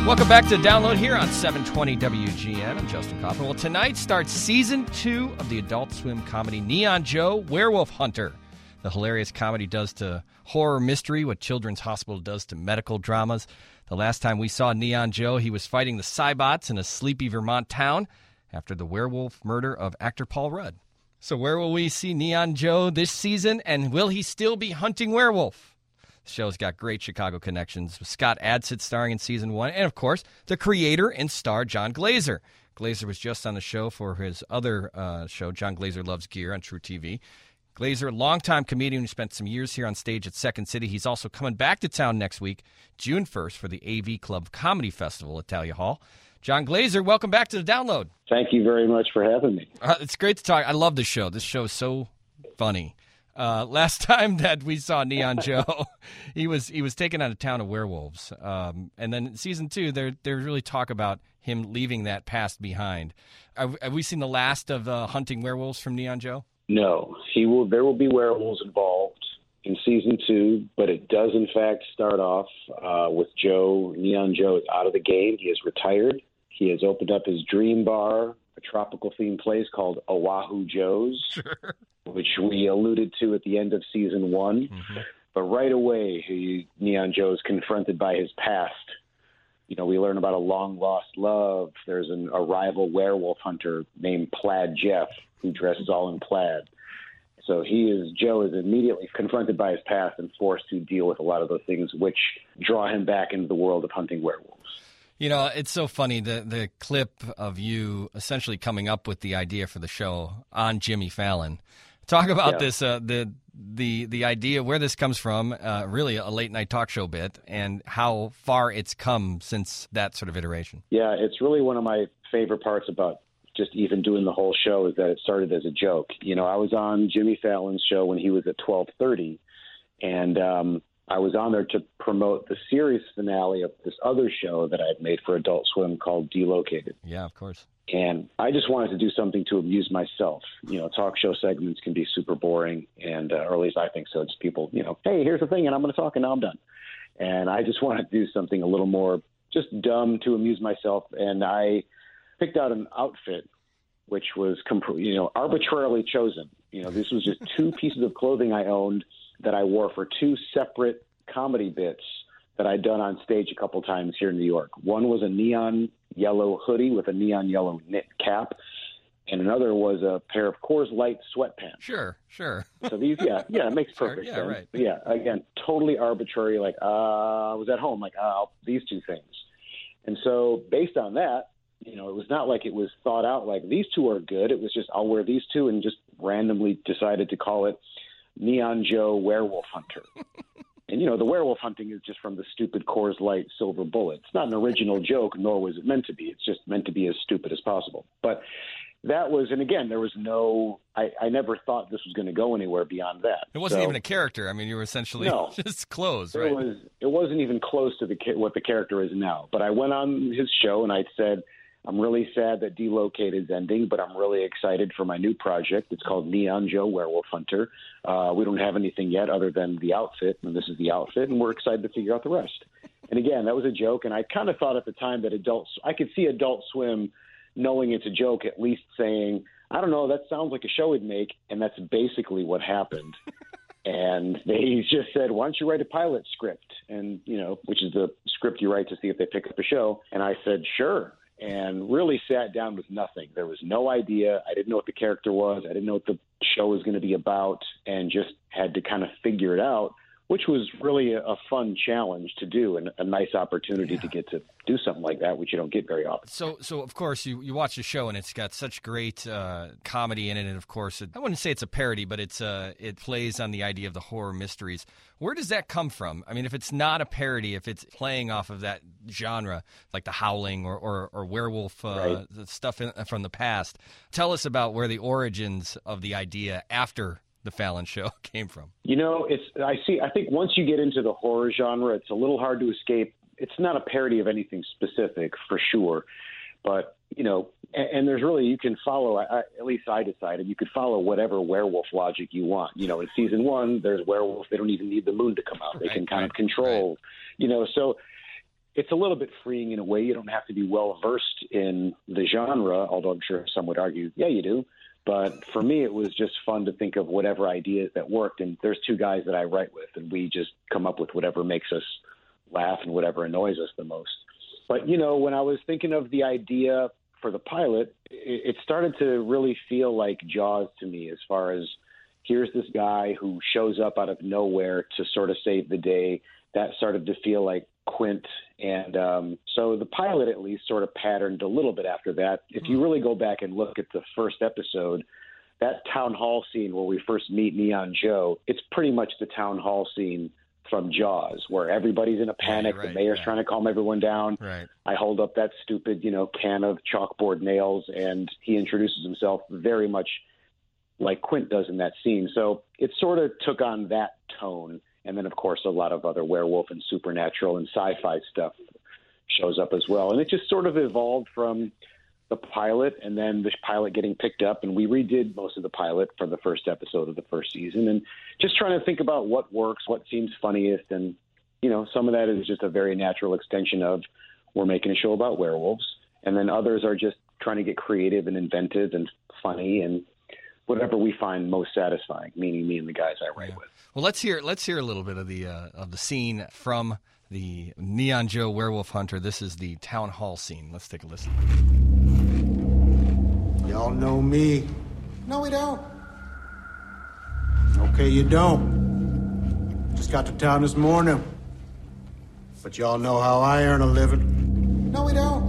Welcome back to Download here on 720 WGN. I'm Justin Kaufman. Well, tonight starts Season 2 of the Adult Swim comedy Neon Joe, Werewolf Hunter. The hilarious comedy does to horror mystery what Children's Hospital does to medical dramas. The last time we saw Neon Joe, he was fighting the Cybots in a sleepy Vermont town after the werewolf murder of actor Paul Rudd. So where will we see Neon Joe this season, and will he still be hunting werewolf? The show's got great Chicago connections, with Scott Adsit starring in Season 1, and, of course, the creator and star, John Glazer. Glazer was just on the show for his other show, John Glazer Loves Gear, on True TV. Glazer, longtime comedian who spent some years here on stage at Second City. He's also coming back to town next week, June 1st, for the AV Club Comedy Festival at Thalia Hall. John Glazer, welcome back to the Download. Thank you very much for having me. It's great to talk. I love this show. This show is so funny. Last time that we saw Neon Joe, he was taken out of town of werewolves. And then in Season 2, they really talk about him leaving that past behind. Have we seen the last of hunting werewolves from Neon Joe? No. There will be werewolves involved in Season 2, but it does, in fact, start off with Joe. Neon Joe is out of the game. He is retired. He has opened up his dream bar, a tropical-themed place called Oahu Joe's. Sure. Which we alluded to at the end of Season 1. Mm-hmm. But right away, Neon Joe is confronted by his past. You know, we learn about a long-lost love. There's a rival werewolf hunter named Plaid Jeff who dresses all in plaid. So Joe is immediately confronted by his past and forced to deal with a lot of those things which draw him back into the world of hunting werewolves. You know, it's so funny, the clip of you essentially coming up with the idea for the show on Jimmy Fallon. Talk about this, the idea, where this comes from, really a late-night talk show bit, and how far it's come since that sort of iteration. Yeah, it's really one of my favorite parts about just even doing the whole show is that it started as a joke. You know, I was on Jimmy Fallon's show when he was at 12:30, and I was on there to promote the series finale of this other show that I had made for Adult Swim called Delocated. Yeah, of course. And I just wanted to do something to amuse myself. You know, talk show segments can be super boring, or at least I think so. It's people, hey, here's the thing, and I'm going to talk, and now I'm done. And I just wanted to do something a little more just dumb to amuse myself. And I picked out an outfit which was, arbitrarily chosen. You know, this was just two pieces of clothing I owned that I wore for two separate comedy bits that I'd done on stage a couple times here in New York. One was a neon yellow hoodie with a neon yellow knit cap, and another was a pair of Coors Light sweatpants. Sure. So these, it makes perfect sense. Right. Yeah, again, totally arbitrary. Like, I was at home, these two things. And so based on that, it was not like it was thought out like these two are good. It was just, I'll wear these two, and just randomly decided to call it Neon Joe Werewolf Hunter. And, the werewolf hunting is just from the stupid Coors Light silver bullet. It's not an original joke, nor was it meant to be. It's just meant to be as stupid as possible. But that was, and again, there was I never thought this was going to go anywhere beyond that. It wasn't even a character. I mean, you were essentially just clothes, right? It wasn't even close to what the character is now. But I went on his show and I said, I'm really sad that Delocated is ending, but I'm really excited for my new project. It's called Neon Joe Werewolf Hunter. We don't have anything yet other than the outfit, and this is the outfit, and we're excited to figure out the rest. And again, that was a joke, and I kind of thought at the time that I could see Adult Swim knowing it's a joke, at least saying, I don't know, that sounds like a show we'd make, and that's basically what happened. And they just said, why don't you write a pilot script? And, which is the script you write to see if they pick up a show. And I said, sure. And really sat down with nothing. There was no idea. I didn't know what the character was. I didn't know what the show was going to be about, and just had to kind of figure it out, which was really a fun challenge to do, and a nice opportunity to get to do something like that, which you don't get very often. So of course, you watch the show, and it's got such great comedy in it, and of course, I wouldn't say it's a parody, but it plays on the idea of the horror mysteries. Where does that come from? I mean, if it's not a parody, if it's playing off of that genre, like The Howling or werewolf stuff from the past, tell us about where the origins of the idea after the Fallon show came from. I think once you get into the horror genre, it's a little hard to escape. It's not a parody of anything specific, for sure. But, and there's really, you can follow, at least I decided, you could follow whatever werewolf logic you want. In Season 1, there's werewolves. They don't even need the moon to come out. They can kind of control, so it's a little bit freeing in a way. You don't have to be well-versed in the genre, although I'm sure some would argue, yeah, you do. But for me, it was just fun to think of whatever ideas that worked. And there's two guys that I write with, and we just come up with whatever makes us laugh and whatever annoys us the most. But, when I was thinking of the idea for the pilot, it started to really feel like Jaws to me, as far as here's this guy who shows up out of nowhere to sort of save the day. That started to feel like Quint. And so the pilot at least sort of patterned a little bit after that. If you really go back and look at the first episode, that town hall scene where we first meet Neon Joe, it's pretty much the town hall scene from Jaws, where everybody's in a panic. Right, the mayor's trying to calm everyone down. Right. I hold up that stupid, can of chalkboard nails, and he introduces himself very much like Quint does in that scene. So it sort of took on that tone. And then, of course, a lot of other werewolf and supernatural and sci-fi stuff shows up as well. And it just sort of evolved from the pilot, and then the pilot getting picked up. And we redid most of the pilot for the first episode of the first season, and just trying to think about what works, what seems funniest. And, some of that is just a very natural extension of we're making a show about werewolves. And then others are just trying to get creative and inventive and funny and whatever we find most satisfying, meaning me and the guys I write with. Well, let's hear a little bit of the scene from the Neon Joe Werewolf Hunter. This is the town hall scene. Let's take a listen. Y'all know me. No, we don't. Okay, you don't. Just got to town this morning. But y'all know how I earn a living. No, we don't.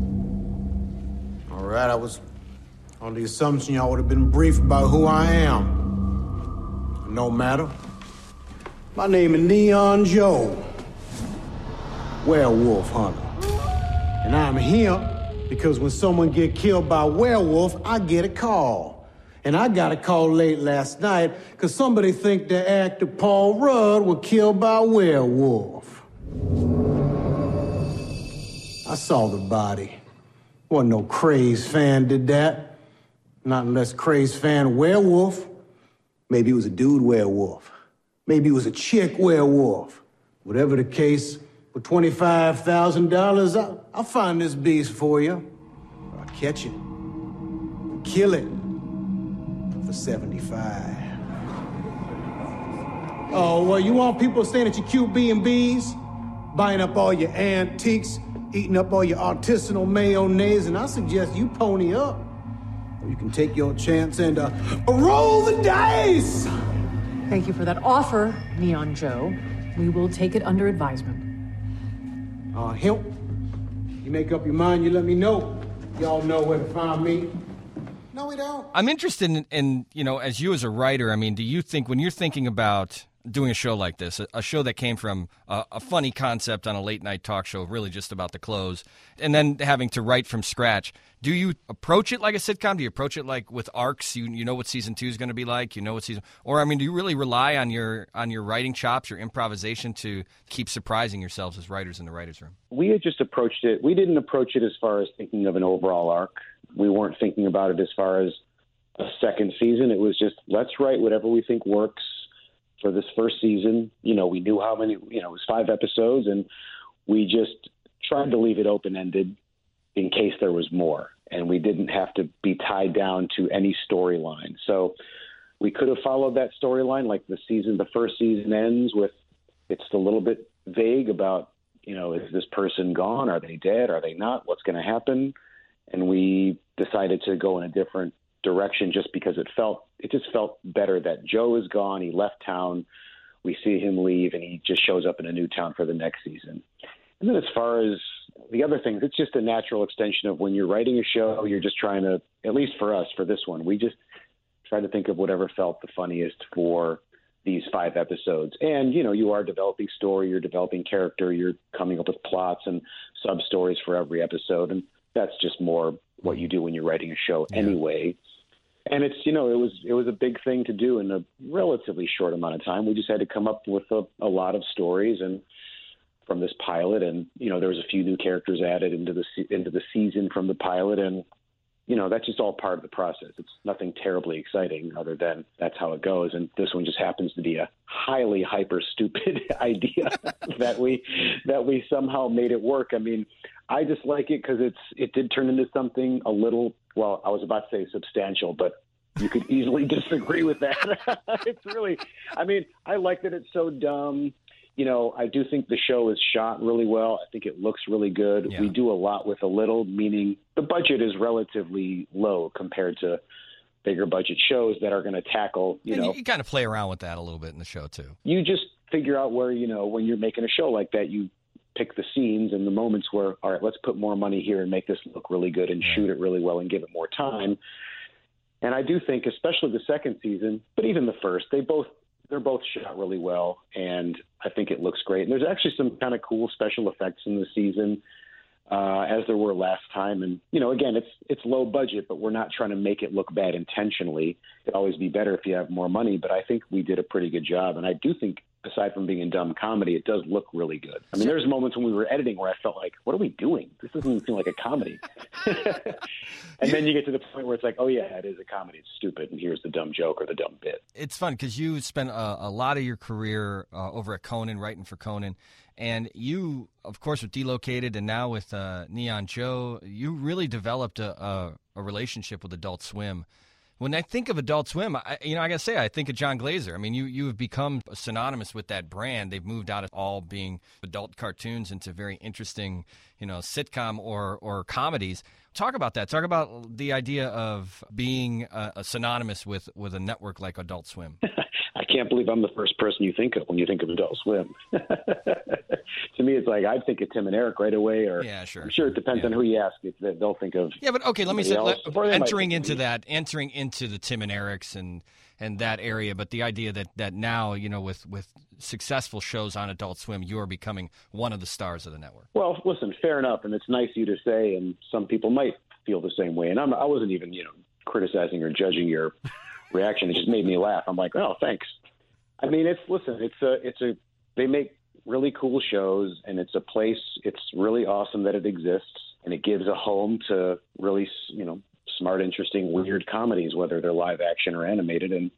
All right, I was on the assumption y'all would have been briefed about who I am. No matter. My name is Neon Joe, Werewolf Hunter. And I'm here because when someone get killed by a werewolf, I get a call. And I got a call late last night because somebody think the actor Paul Rudd was killed by a werewolf. I saw the body. Wasn't no crazed fan did that. Not unless crazed fan werewolf. Maybe it was a dude werewolf. Maybe it was a chick werewolf. Whatever the case, for $25,000, I'll find this beast for you. I'll catch it. Kill it. For $75. Oh, well, you want people staying at your cute B&Bs? Buying up all your antiques, eating up all your artisanal mayonnaise, and I suggest you pony up. Or you can take your chance and roll the dice! Thank you for that offer, Neon Joe. We will take it under advisement. Hemp, you make up your mind, you let me know. Y'all know where to find me. No, we don't. I'm interested in, as you as a writer, do you think when you're thinking about doing a show like this, a show that came from a funny concept on a late-night talk show, really just about the clothes, and then having to write from scratch, do you approach it like a sitcom? Do you approach it like with arcs? You know what season 2 is going to be like? You know what season... Or, do you really rely on your writing chops, your improvisation to keep surprising yourselves as writers in the writer's room? We had just approached it. We didn't approach it as far as thinking of an overall arc. We weren't thinking about it as far as a second season. It was just, let's write whatever we think works for this first season. We knew how many, it was 5 episodes, and we just tried to leave it open-ended in case there was more. And we didn't have to be tied down to any storyline. So we could have followed that storyline like the first season ends with, it's a little bit vague about, is this person gone? Are they dead? Are they not? What's going to happen? And we decided to go in a different direction just because it just felt better that Joe is gone. He left town. We see him leave, and he just shows up in a new town for the next season. And then as far as the other things, it's just a natural extension of when you're writing a show, you're just trying to, at least for us, for this one, we just try to think of whatever felt the funniest for these 5 episodes. And, you are developing story, you're developing character, you're coming up with plots and sub-stories for every episode. And that's just more what you do when you're writing a show anyway. And it's, it was a big thing to do in a relatively short amount of time. We just had to come up with a lot of stories and from this pilot, and there was a few new characters added into the season from the pilot, and that's just all part of the process. It's nothing terribly exciting other than that's how it goes. And this one just happens to be a highly hyper stupid idea that we somehow made it work. I mean, I just like it because it did turn into something a little, well, I was about to say substantial, but you could easily disagree with that. It's really, I mean, I like that it's so dumb. I do think the show is shot really well. I think it looks really good. Yeah. We do a lot with a little, meaning the budget is relatively low compared to bigger budget shows that are going to tackle, you kind of play around with that a little bit in the show too. You just figure out where, when you're making a show like that, you pick the scenes and the moments where, all right, let's put more money here and make this look really good and shoot it really well and give it more time. And I do think, especially the second season, but even the first, they're both shot really well, and I think it looks great. And there's actually some kind of cool special effects in the season, as there were last time. And, again, it's low budget, but we're not trying to make it look bad intentionally. It'd always be better if you have more money, but I think we did a pretty good job. And I do think, aside from being a dumb comedy, it does look really good. I mean, there's moments when we were editing where I felt like, what are we doing? This doesn't even seem like a comedy. And then you get to the point where it's like, oh, yeah, it is a comedy. It's stupid, and here's the dumb joke or the dumb bit. It's fun because you spent a lot of your career over at Conan, writing for Conan. And you, of course, with Delocated and now with Neon Joe, you really developed a relationship with Adult Swim. When I think of Adult Swim, I got to say, I think of John Glazer. I mean, you have become synonymous with that brand. They've moved out of all being adult cartoons into very interesting, sitcom or comedies. Talk about that. Talk about the idea of being synonymous with a network like Adult Swim. I can't believe I'm the first person you think of when you think of Adult Swim. To me, it's like I'd think of Tim and Eric right away. Or yeah, sure. I'm sure it depends on who you ask. They'll think of. Yeah, but okay. Let me say, entering into the Tim and Erics and that area, but the idea that now, with successful shows on Adult Swim, you are becoming one of the stars of the network. Well, listen, fair enough, and it's nice of you to say, and some people might feel the same way. And I wasn't even criticizing or judging your reaction. It just made me laugh. I'm like, oh, thanks. I mean, they make really cool shows, and it's a place. It's really awesome that it exists, and it gives a home to really, smart, interesting, weird comedies, whether they're live action or animated. And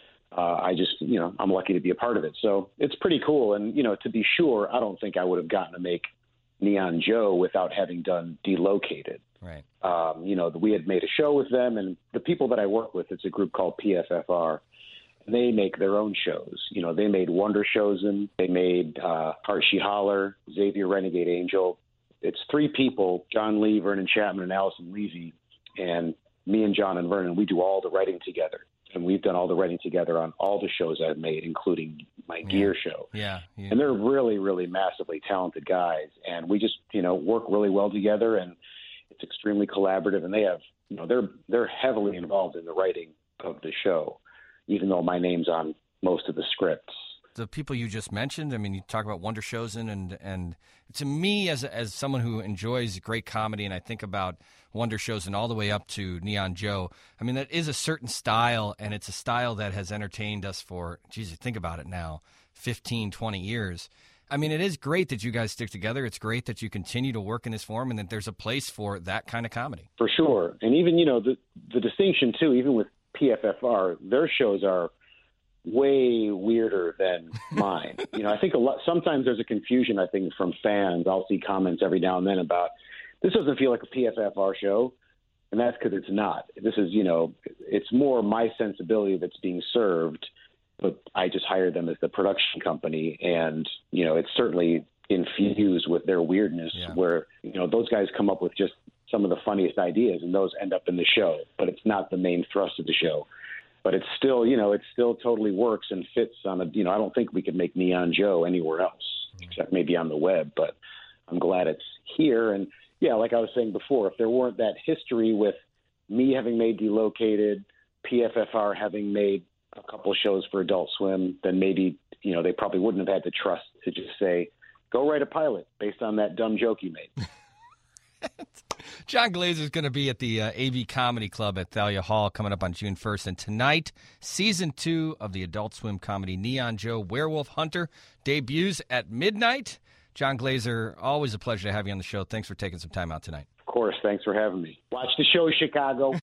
I just, I'm lucky to be a part of it. So it's pretty cool. And, to be sure, I don't think I would have gotten to make Neon Joe without having done Delocated. Right. We had made a show with them, and the people that I work with, it's a group called PFFR. They make their own shows. They made Wonder Chosen. They made Archie Holler, Xavier Renegade Angel. It's three people, John Lee, Vernon Chapman, and Allison Levy. And me and John and Vernon, we do all the writing together. And we've done all the writing together on all the shows I've made, including my Gear show. Yeah. And they're really, really massively talented guys. And we just, work really well together, and it's extremely collaborative. And they have, they're heavily involved in the writing of the show, even though my name's on most of the scripts. The people you just mentioned, I mean, you talk about Wonder Chosen, and to me, as someone who enjoys great comedy, and I think about Wonder Chosen all the way up to Neon Joe, I mean, that is a certain style, and it's a style that has entertained us for, think about it now, 15, 20 years. I mean, it is great that you guys stick together. It's great that you continue to work in this form, and that there's a place for that kind of comedy. For sure. And even, the distinction, too, even with PFFR, their shows are way weirder than mine. I think sometimes there's a confusion, I think, from fans. I'll see comments every now and then about, this doesn't feel like a PFFR show, and that's because it's not. This is, it's more my sensibility that's being served, but I just hired them as the production company, and, it's certainly infused with their weirdness where, those guys come up with just some of the funniest ideas, and those end up in the show, but it's not the main thrust of the show. But it's still, it still totally works and fits on I don't think we could make Neon Joe anywhere else, except maybe on the web, but I'm glad it's here. And yeah, like I was saying before, if there weren't that history with me having made Delocated, PFFR having made a couple shows for Adult Swim, then maybe, they probably wouldn't have had the trust to just say, go write a pilot based on that dumb joke you made. John Glazer is going to be at the AV Comedy Club at Thalia Hall coming up on June 1st. And tonight, Season 2 of the Adult Swim comedy Neon Joe, Werewolf Hunter debuts at midnight. John Glazer, always a pleasure to have you on the show. Thanks for taking some time out tonight. course. Thanks for having me. Watch the show, Chicago.